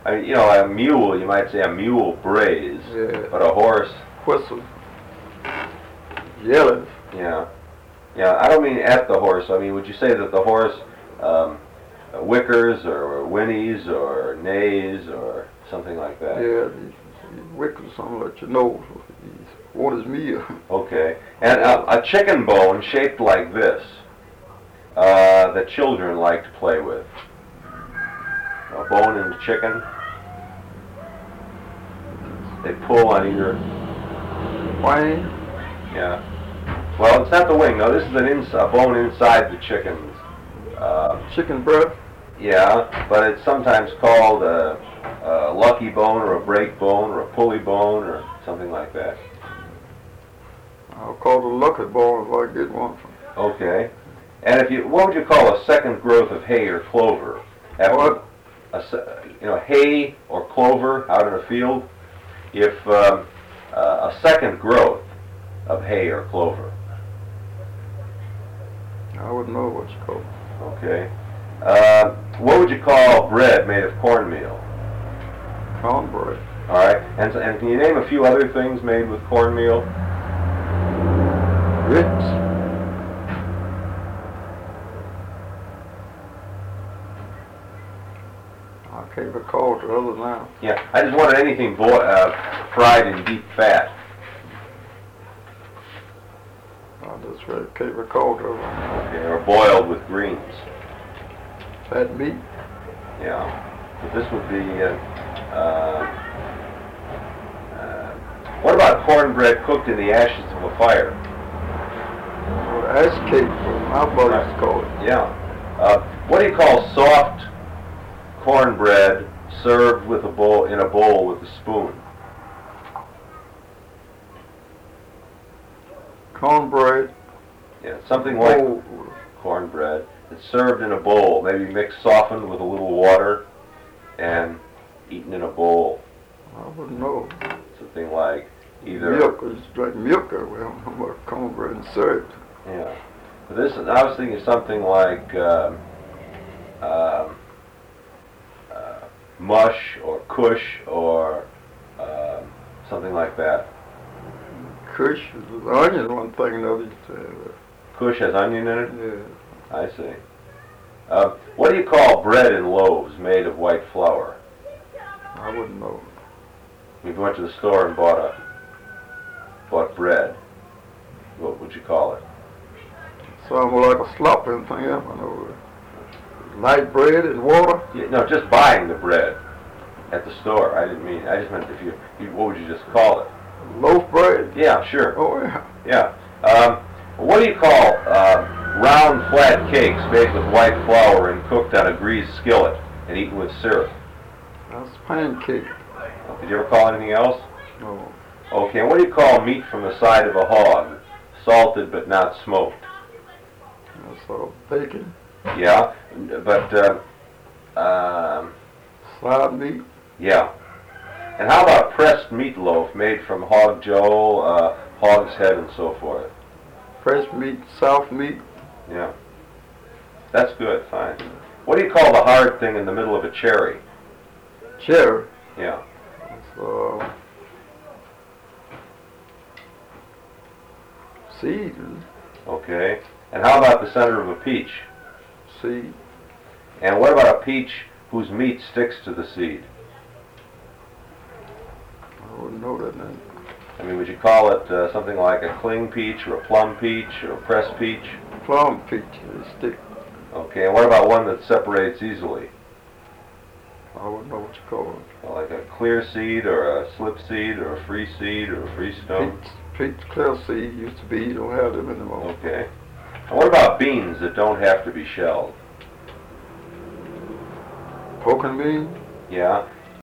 I mean, you know, a mule, you might say a mule brays, Yeah. but a horse, Whistle. Yelling. yeah. Yeah, I don't mean at the horse. I mean, would you say that the horse wickers or whinnies or neighs or something like that? Yeah, he wickles something let you know he want his meal. Okay. And a chicken bone shaped like this that children like to play with. A bone in the chicken. They pull on either. Wang. Yeah. Well, it's not the wing. No, this is a bone inside the chicken's. Chicken breast. Yeah, but it's sometimes called a lucky bone or a break bone or a pulley bone or something like that. I'll call it a lucky bone if I get one from. Okay. And what would you call a second growth of hay or clover? What? Hay or clover out in a field. If a second growth of hay or clover. I wouldn't know what you call it. Okay. What would you call bread made of cornmeal? Cornbread. All right. And can you name a few other things made with cornmeal? Grits. I can't recall the other now. Yeah. I just wanted anything fried in deep fat. I just really can't recall the other. Okay. Or boiled with greens. Fat meat. Yeah. But this would be. What about cornbread cooked in the ashes of a fire? Well, ash cake, my brothers call it. Yeah. What do you call soft cornbread served with in a bowl with a spoon? Cornbread. Yeah, something like bowl. cornbread. It's served in a bowl, maybe mixed, softened with a little water, and eaten in a bowl. I wouldn't know. Something like either Milk, I just drink milk every day. I don't know what cornbread and syrup. Yeah. But I was thinking something like mush or kush or something like that. Kush, the onion one thing and other. Kush has onion in it? Yeah. I see. What do you call bread in loaves made of white flour? I wouldn't know. If you went to the store and bought bread, what would you call it? Sounds more like a slop and thing else. I know. Light bread and water. Yeah, no, just buying the bread at the store. I just meant if you what would you just call it? Loaf bread. Yeah, sure. Oh yeah. Yeah. What do you call round, flat cakes made with white flour and cooked on a greased skillet and eaten with syrup? That's pancake. Did you ever call anything else? No. Okay, and what do you call meat from the side of a hog, salted but not smoked? That's bacon. Yeah, but Side meat. yeah. And how about pressed meatloaf made from hog joe, hog's head, and so forth? Fresh meat, soft meat. Yeah. That's good, fine. What do you call the hard thing in the middle of a cherry? Cherry. Yeah. That's seed. Okay. And how about the center of a peach? Seed. And what about a peach whose meat sticks to the seed? I wouldn't know that name. I mean, would you call it something like a cling peach or a plum peach or a pressed peach? Plum peach. They stick. Okay, and what about one that separates easily? I wouldn't know what you call it. Like a clear seed or a slip seed or a free seed or a free stone? Peach clear seed used to be. You don't have them anymore. Okay. And what about beans that don't have to be shelled? Pork and bean. Yeah.